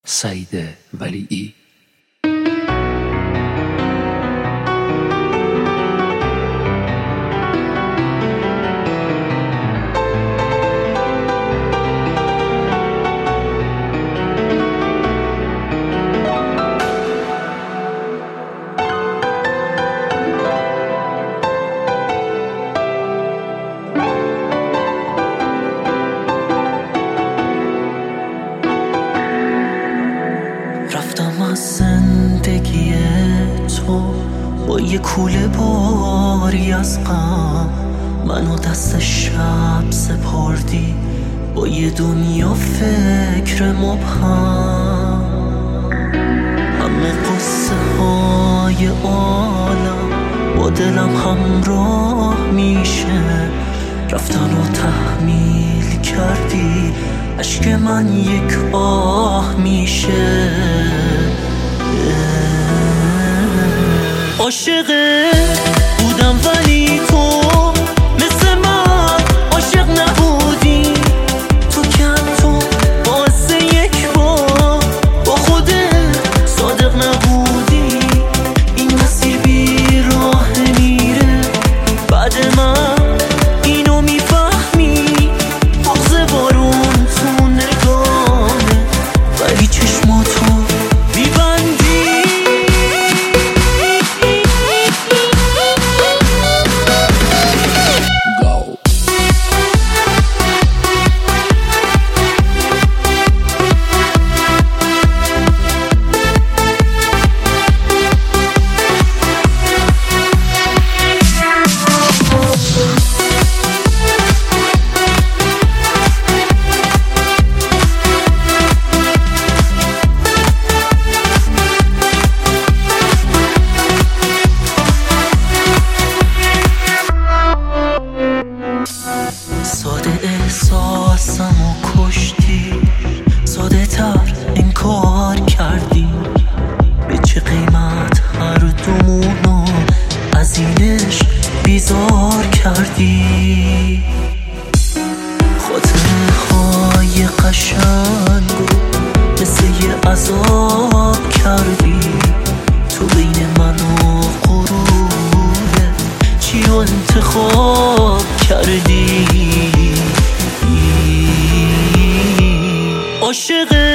سعید ولیعی. رفتم از زندگی تو با یه کوله باری از غم، منو دست شب سپردی با یه دنیا فکر مبهم. همه قصه های عالم با دلم همراه میشه، رفتن و تحمیل کردی عشق من یک آه میشه. عاشق بودم ولی تو مثل من عاشق نبودی. تو باعث یک بار با خودت صادق نبودی. این مسیر بی راه میره، بعد من اینو میفهمی. بغض بارون تو نگاهه ولی چشماتو میبندی. ساده احساسمو کشتی، ساده تر انکار کردی. به چه قیمت هر دومونو از اینش بیزار کردی. خاطره های قشنگو مثل یه عذاب کردی. تو بین من و غروره چی انتخاب کردی؟ عاشق